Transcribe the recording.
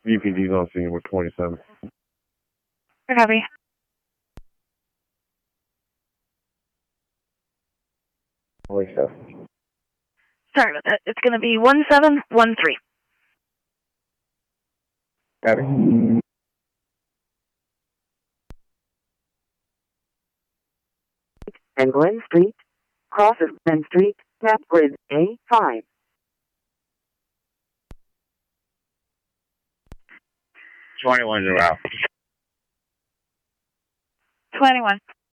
VPD's on scene with 27. Copy. Holy stuff. Sorry about that. It's going to be 1713. Copy. And Glen Street, crosses Glen Street, map grid A5. 21's around. 21.